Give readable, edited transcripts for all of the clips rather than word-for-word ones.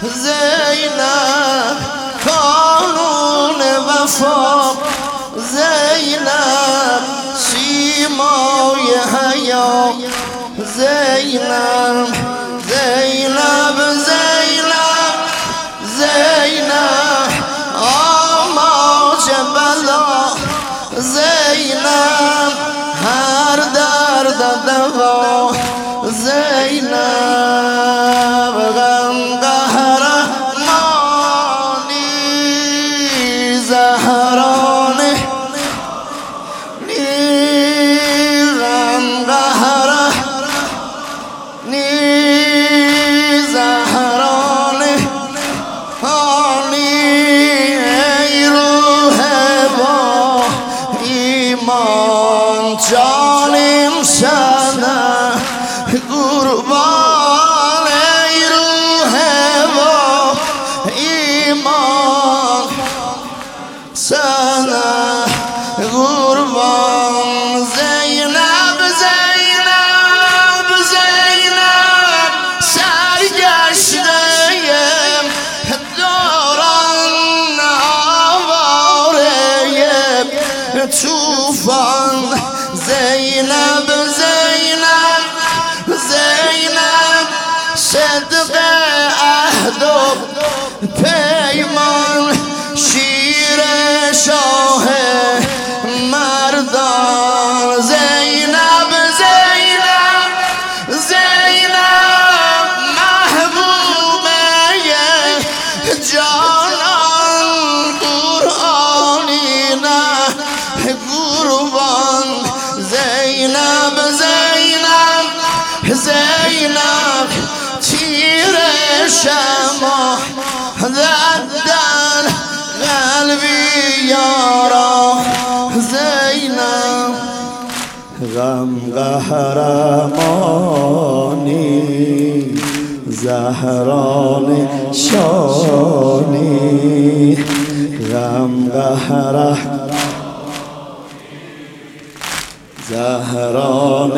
زینب قانون وفا، زینب سیمای حیا، زینب زینب زینب زینب آماج بلا، زینب هر درد دوا، زینب غم قهرمانی زهرانه، غم قهرمانی زهرانه، ای روح با ایمان جانم شنه قربان، ای روح با ایمان سنه قربان، زینب زینب زینب سرگشته‌ام دوران آواره طوفان، زینب زینب زینب صدق عهد و پیمان، شیر شاه مردان، زینب زینب زینب محبوبه جانان، قرآنی نه قربان، زینب زینب زینب تیر شمع در قلبی یارا، زینب غم قهرمانی زهران شانی، غم زهران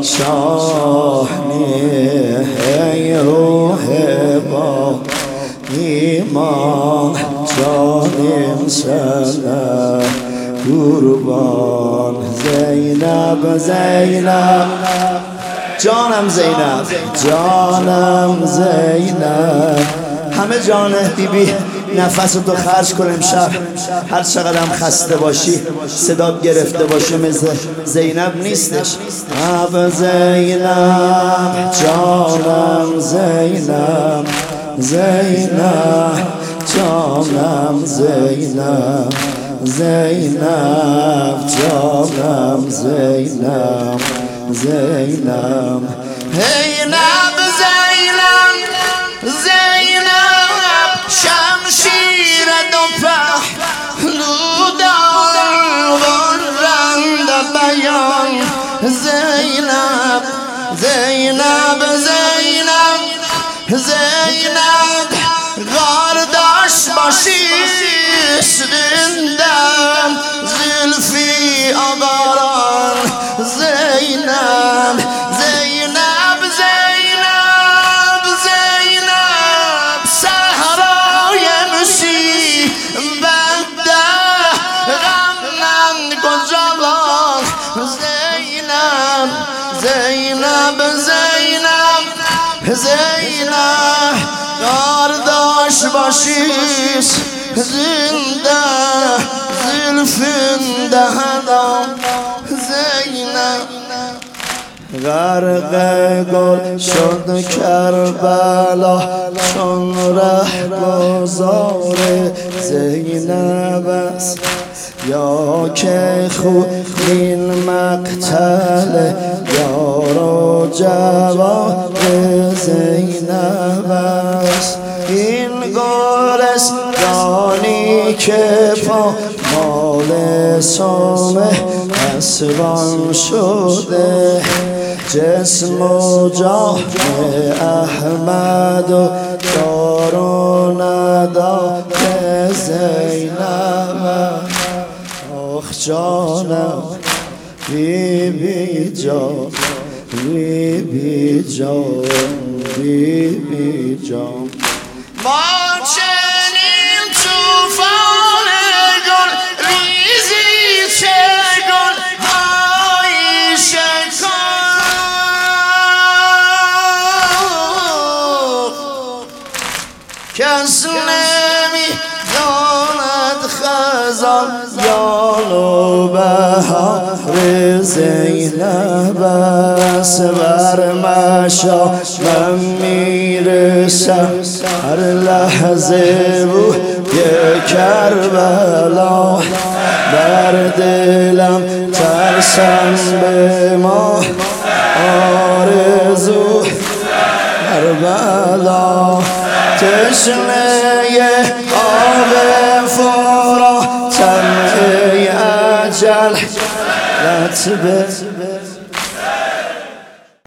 شانی، ای روح با ایمان جانم شنه قربان، زینب زینب جانم، زینب جانم زینب. همه جان بیبی نفس تو خرج کن امشب، هر چقدر هم خسته باشی صدات گرفته باشه مثل زینب نیستش. اب زینب جانم، زینب زینب جانم، زینب زینب جانم، زینب زینب زینب زینب شمشیر دو پهلودان برند بیان، زینب زینب زینب زینب غار داشت باشی سرندم زلفی آباران، زینب زینب زینب زینب صحرای مصیبت غمم گذران، زینب زینب زینب زینب غار داشت باشی زنده زلفین دهنم، زینب غرق گل شد کربلا چون ره گذار زینب است، یا که خونین مقتل یار و جواب زینب است، این گلستانی که پامال سامه اسبان شده، جسم و جان احمد و دار و نداد زینب. آخ جانم بی بی جان، بی بی جان، بی بی جان، ما چنین توفان گل ریزی چه گل های شکار کس نمی داند خزان یالو بهار زینب است بر مشامم میرسم هر لحظه بوی کربلا بر دلم ترسم به ما آرزو کربلا تشنه آب فراتم ای اجل لطبه